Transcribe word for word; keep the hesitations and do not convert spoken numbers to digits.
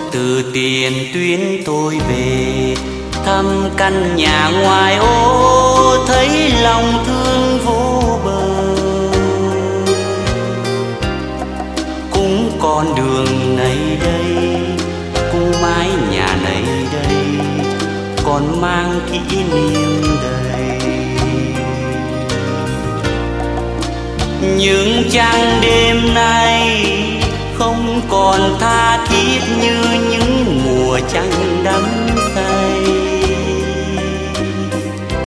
từ tiền tuyến tôi về thăm căn nhà ngoài ô, thấy lòng thương vô bờ. Cũng con đường này đây, cũng mái nhà này đây, còn mang kỷ niệm đầy. Nhưng chăng đêm nay không còn tha